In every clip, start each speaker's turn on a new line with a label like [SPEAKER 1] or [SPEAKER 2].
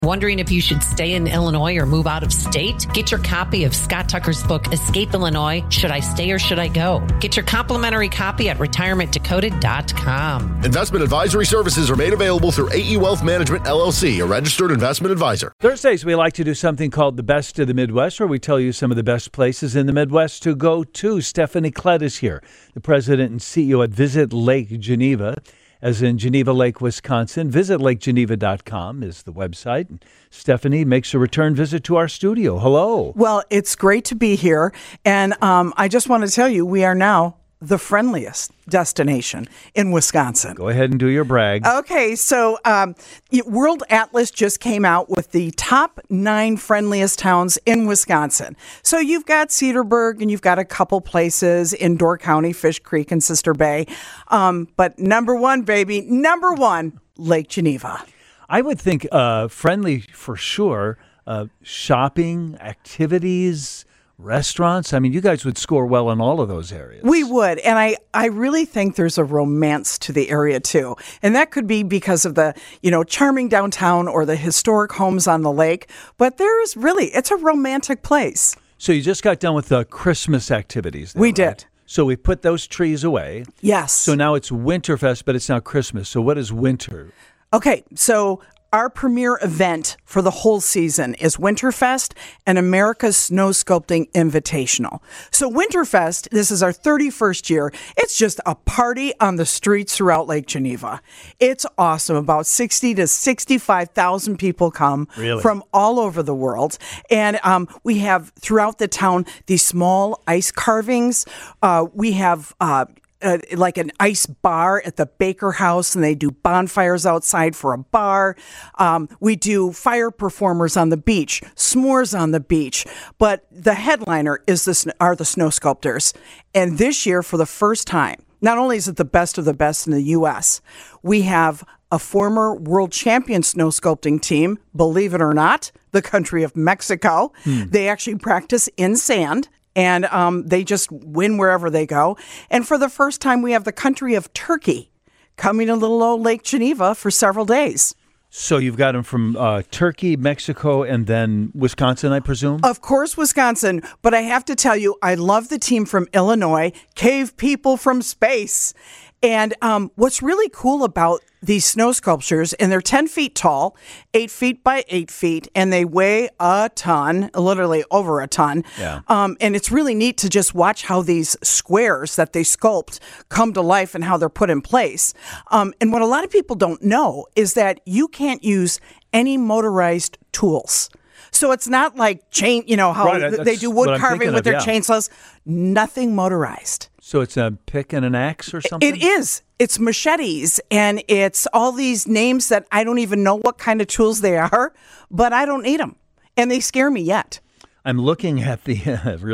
[SPEAKER 1] Wondering if you should stay in Illinois or move out of state? Get your copy of Scott Tucker's book, Escape Illinois, Should I Stay or Should I Go? Get your complimentary copy at retirementdecoded.com.
[SPEAKER 2] Investment advisory services are made available through AE Wealth Management, LLC, a registered investment advisor.
[SPEAKER 3] Thursdays, we like to do something called The Best of the Midwest, where we tell you some of the best places in the Midwest to go to. Stephanie Klett is here, the president and CEO at Visit Lake Geneva, as in Geneva Lake, Wisconsin. VisitLakeGeneva.com is the website. And Stephanie makes a return visit to our studio. Hello.
[SPEAKER 4] Well, it's great to be here. And I just want to tell you, we are now the friendliest destination in Wisconsin.
[SPEAKER 3] Go ahead and do your brag.
[SPEAKER 4] Okay, so World Atlas just came out with the top 9 friendliest towns in Wisconsin. So you've got Cedarburg, and you've got a couple places in Door County, Fish Creek and Sister Bay. But number one, Lake Geneva.
[SPEAKER 3] I would think friendly for sure. Shopping, activities, restaurants. I mean, you guys would score well in all of those areas.
[SPEAKER 4] We would. And I really think there's a romance to the area, too. And that could be because of the, charming downtown or the historic homes on the lake. But it's a romantic place.
[SPEAKER 3] So you just got done with the Christmas activities.
[SPEAKER 4] We did.
[SPEAKER 3] So we put those trees away.
[SPEAKER 4] Yes.
[SPEAKER 3] So now it's Winterfest, but it's now Christmas. So what is winter?
[SPEAKER 4] Okay, so our premier event for the whole season is Winterfest and America's Snow Sculpting Invitational. So Winterfest, this is our 31st year. It's just a party on the streets throughout Lake Geneva. It's awesome. About 60 to 65,000 people come from all over the world. And we have throughout the town these small ice carvings. We have like an ice bar at the Baker House, and they do bonfires outside for a bar. We do fire performers on the beach, s'mores on the beach. But the headliner are the snow sculptors. And this year, for the first time, not only is it the best of the best in the U.S., we have a former world champion snow sculpting team, believe it or not, the country of Mexico. They actually practice in sand. And they just win wherever they go. And for the first time, we have the country of Turkey coming to little old Lake Geneva for several days.
[SPEAKER 3] So you've got them from Turkey, Mexico, and then Wisconsin, I presume?
[SPEAKER 4] Of course, Wisconsin. But I have to tell you, I love the team from Illinois, Cave People from Space. And what's really cool about these snow sculptures, and they're 10 feet tall, 8 feet by 8 feet, and they weigh a ton, literally over a ton.
[SPEAKER 3] Yeah.
[SPEAKER 4] And it's really neat to just watch how these squares that they sculpt come to life and how they're put in place. And what a lot of people don't know is that you can't use any motorized tools. So it's not like they do wood carving with their chainsaws. Nothing motorized.
[SPEAKER 3] So it's a pick and an axe or something?
[SPEAKER 4] It is. It's machetes, and it's all these names that I don't even know what kind of tools they are, but I don't need them, and they scare me yet.
[SPEAKER 3] I'm looking at the,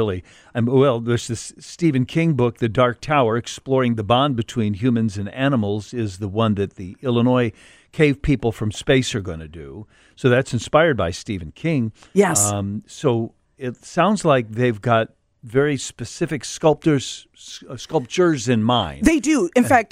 [SPEAKER 3] there's this Stephen King book, The Dark Tower, exploring the bond between humans and animals, is the one that the Illinois Cave People from Space are going to do. So that's inspired by Stephen King.
[SPEAKER 4] Yes.
[SPEAKER 3] So it sounds like they've got very specific sculptures in mind.
[SPEAKER 4] They do. In fact,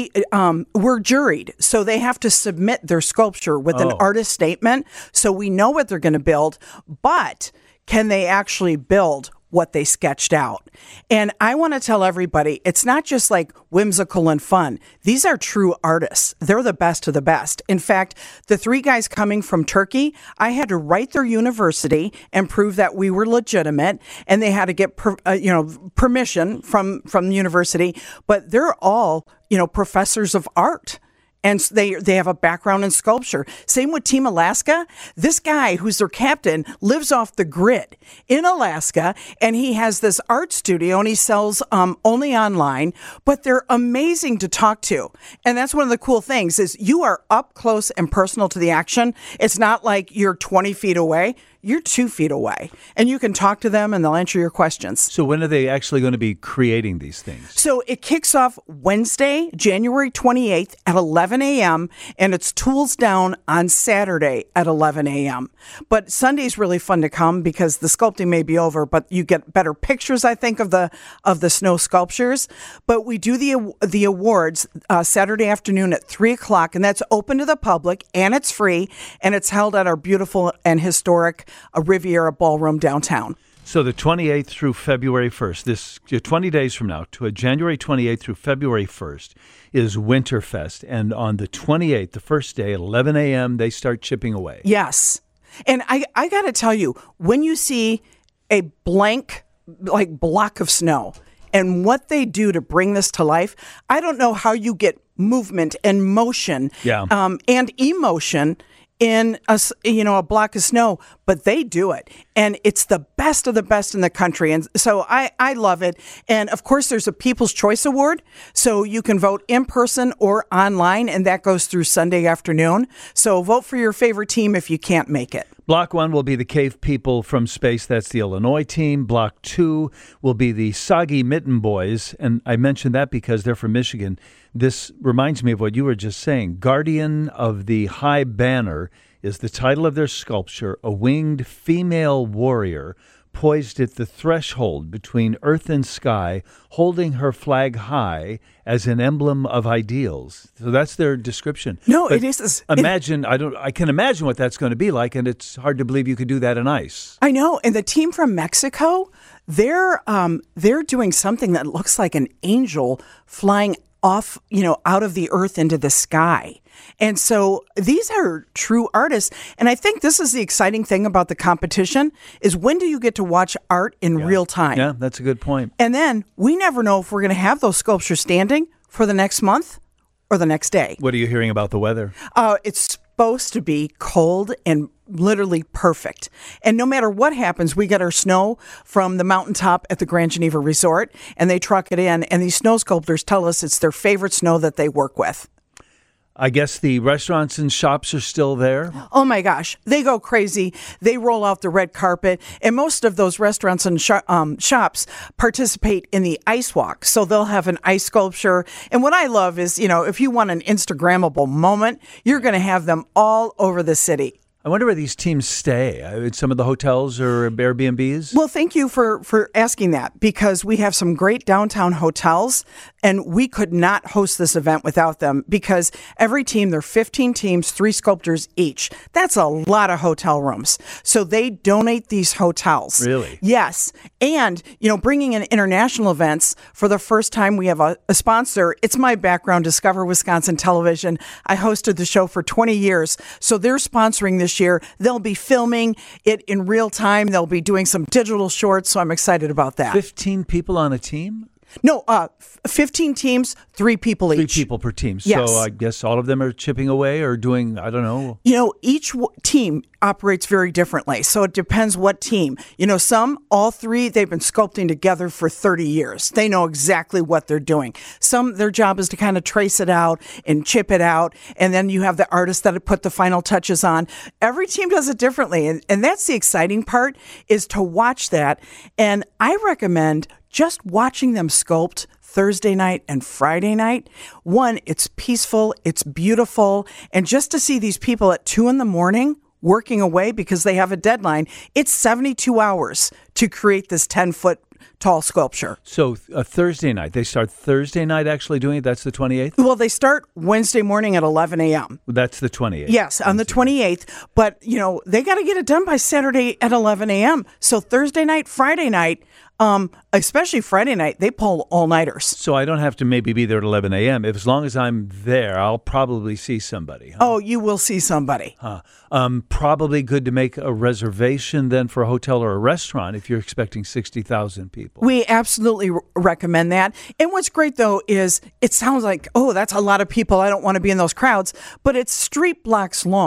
[SPEAKER 4] we're juried, so they have to submit their sculpture with an artist statement, so we know what they're going to build, but can they actually build what they sketched out? And I want to tell everybody, it's not just like whimsical and fun. These are true artists. They're the best of the best. In fact, the 3 guys coming from Turkey, I had to write their university and prove that we were legitimate, and they had to get permission from the university. But they're all professors of art. And they have a background in sculpture. Same with Team Alaska. This guy, who's their captain, lives off the grid in Alaska, and he has this art studio, and he sells only online, but they're amazing to talk to. And that's one of the cool things is you are up close and personal to the action. It's not like you're 20 feet away. you're 2 feet away, and you can talk to them and they'll answer your questions.
[SPEAKER 3] So when are they actually going to be creating these things?
[SPEAKER 4] So it kicks off Wednesday, January 28th at 11 a.m., and it's tools down on Saturday at 11 a.m. But Sunday's really fun to come because the sculpting may be over, but you get better pictures, I think, of the snow sculptures. But we do the awards Saturday afternoon at 3 o'clock, and that's open to the public, and it's free, and it's held at our beautiful and historic Riviera Ballroom downtown.
[SPEAKER 3] So the 28th through February 1st, this 20 days from now, to January 28th through February 1st is Winterfest. And on the 28th, the first day at 11 a.m., they start chipping away.
[SPEAKER 4] Yes. And I got to tell you, when you see a blank, block of snow and what they do to bring this to life, I don't know how you get movement and motion and emotion in a block of snow, but they do it. And it's the best of the best in the country. And so I love it. And of course, there's a People's Choice Award. So you can vote in person or online, and that goes through Sunday afternoon. So vote for your favorite team if you can't make it.
[SPEAKER 3] Block 1 will be the Cave People from Space. That's the Illinois team. Block 2 will be the Soggy Mitten Boys. And I mentioned that because they're from Michigan. This reminds me of what you were just saying. Guardian of the High Banner is the title of their sculpture, a winged female warrior poised at the threshold between earth and sky, holding her flag high as an emblem of ideals. So that's their description.
[SPEAKER 4] No,
[SPEAKER 3] but
[SPEAKER 4] it is.
[SPEAKER 3] I can imagine what that's going to be like, and it's hard to believe you could do that in ice.
[SPEAKER 4] I know. And the team from Mexico, they're doing something that looks like an angel flying off, out of the earth into the sky. And so these are true artists. And I think this is the exciting thing about the competition is when do you get to watch art in real time?
[SPEAKER 3] Yeah, that's a good point.
[SPEAKER 4] And then we never know if we're going to have those sculptures standing for the next month or the next day.
[SPEAKER 3] What are you hearing about the weather?
[SPEAKER 4] It's supposed to be cold and literally perfect. And no matter what happens, we get our snow from the mountaintop at the Grand Geneva Resort, and they truck it in. And these snow sculptors tell us it's their favorite snow that they work with.
[SPEAKER 3] I guess the restaurants and shops are still there.
[SPEAKER 4] Oh my gosh, they go crazy. They roll out the red carpet, and most of those restaurants and shops participate in the ice walk. So they'll have an ice sculpture. And what I love is, if you want an Instagrammable moment, you're going to have them all over the city.
[SPEAKER 3] I wonder where these teams stay. At some of the hotels or Airbnbs?
[SPEAKER 4] Well, thank you for asking that, because we have some great downtown hotels, and we could not host this event without them, because every team, there are 15 teams, 3 sculptors each. That's a lot of hotel rooms. So they donate these hotels.
[SPEAKER 3] Really?
[SPEAKER 4] Yes. And, bringing in international events, for the first time we have a sponsor. It's my background, Discover Wisconsin Television. I hosted the show for 20 years. So they're sponsoring this year. They'll be filming it in real time. They'll be doing some digital shorts, so I'm excited about that.
[SPEAKER 3] 15 people on a team?
[SPEAKER 4] No, 15 teams, 3 people each.
[SPEAKER 3] 3 people per team.
[SPEAKER 4] Yes.
[SPEAKER 3] So I guess all of them are chipping away or doing, I don't know.
[SPEAKER 4] Each team operates very differently. So it depends what team. All 3, they've been sculpting together for 30 years. They know exactly what they're doing. Some, their job is to kind of trace it out and chip it out. And then you have the artists that have put the final touches on. Every team does it differently. And that's the exciting part, is to watch that. And I recommend just watching them sculpt Thursday night and Friday night. One, it's peaceful, it's beautiful. And just to see these people at 2 a.m. working away because they have a deadline, it's 72 hours to create this 10-foot tall sculpture.
[SPEAKER 3] So a Thursday night, they start Thursday night actually doing it? That's the 28th?
[SPEAKER 4] Well, they start Wednesday morning at 11 a.m.
[SPEAKER 3] That's the 28th.
[SPEAKER 4] Yes, on the 28th. But, they got to get it done by Saturday at 11 a.m. So Thursday night, Friday night, especially Friday night, they pull all-nighters.
[SPEAKER 3] So I don't have to maybe be there at 11 a.m. As long as I'm there, I'll probably see somebody. Huh?
[SPEAKER 4] Oh, you will see somebody.
[SPEAKER 3] Probably good to make a reservation then for a hotel or a restaurant if you're expecting 60,000 people.
[SPEAKER 4] We absolutely recommend that. And what's great, though, is it sounds like, oh, that's a lot of people. I don't want to be in those crowds. But it's street blocks long.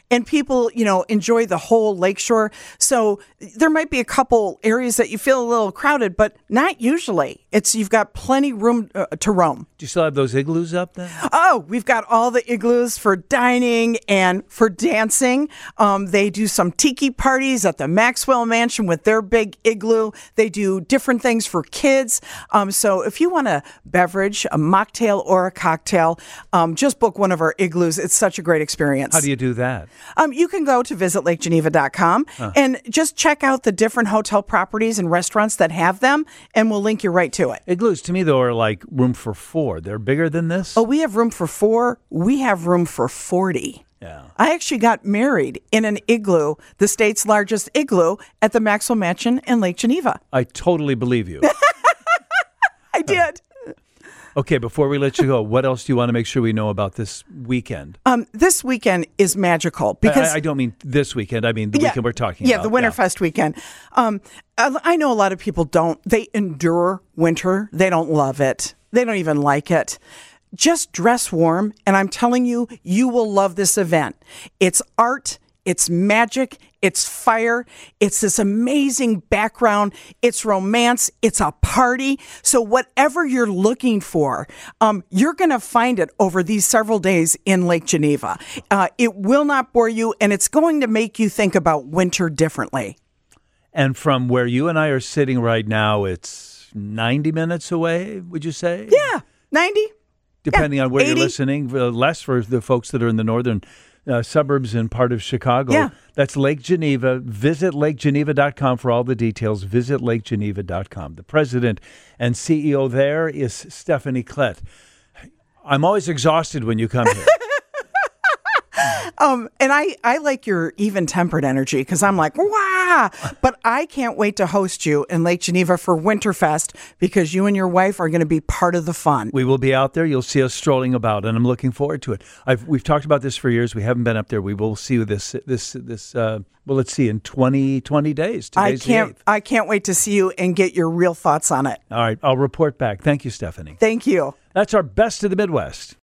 [SPEAKER 4] and people, enjoy the whole lakeshore. So there might be a couple areas that you feel a little crowded, but not usually. You've got plenty room to roam.
[SPEAKER 3] Do you still have those igloos up then?
[SPEAKER 4] Oh, we've got all the igloos for dining and for dancing. They do some tiki parties at the Maxwell Mansion with their big igloo. They do different things for kids. So if you want a beverage, a mocktail or a cocktail, just book one of our igloos. It's such a great experience.
[SPEAKER 3] How do you do that?
[SPEAKER 4] You can go to visitlakegeneva.com and just check out the different hotel properties and restaurants that have them, and we'll link you right to it.
[SPEAKER 3] Igloos, to me, though, are like room for 4. They're bigger than this?
[SPEAKER 4] Oh, we have room for 4. We have room for 40.
[SPEAKER 3] Yeah.
[SPEAKER 4] I actually got married in an igloo, the state's largest igloo, at the Maxwell Mansion in Lake Geneva.
[SPEAKER 3] I totally believe you.
[SPEAKER 4] I did.
[SPEAKER 3] Okay, before we let you go, what else do you want to make sure we know about this weekend?
[SPEAKER 4] This weekend is magical because
[SPEAKER 3] I don't mean this weekend. I mean the weekend we're talking about.
[SPEAKER 4] Yeah, the Winterfest weekend. I know a lot of people they endure winter. They don't love it. They don't even like it. Just dress warm, and I'm telling you, you will love this event. It's art. It's magic. It's fire. It's this amazing background. It's romance. It's a party. So whatever you're looking for, you're going to find it over these several days in Lake Geneva. It will not bore you, and it's going to make you think about winter differently.
[SPEAKER 3] And from where you and I are sitting right now, it's 90 minutes away, would you say?
[SPEAKER 4] Yeah, 90.
[SPEAKER 3] Depending on where
[SPEAKER 4] 80.
[SPEAKER 3] you're listening. Less for the folks that are in the northern suburbs and part of Chicago.
[SPEAKER 4] Yeah.
[SPEAKER 3] That's Lake Geneva. Visit lakegeneva.com for all the details. Visit lakegeneva.com. The president and CEO there is Stephanie Klett. I'm always exhausted when you come here.
[SPEAKER 4] And I like your even-tempered energy because I'm like, wow! But I can't wait to host you in Lake Geneva for Winterfest because you and your wife are going to be part of the fun.
[SPEAKER 3] We will be out there. You'll see us strolling about, and I'm looking forward to it. We've talked about this for years. We haven't been up there. We will see this. Well, let's see, in 20 days. Today's the 8th.
[SPEAKER 4] I can't wait to see you and get your real thoughts on it.
[SPEAKER 3] All right, I'll report back. Thank you, Stephanie.
[SPEAKER 4] Thank you.
[SPEAKER 3] That's our Best of the Midwest.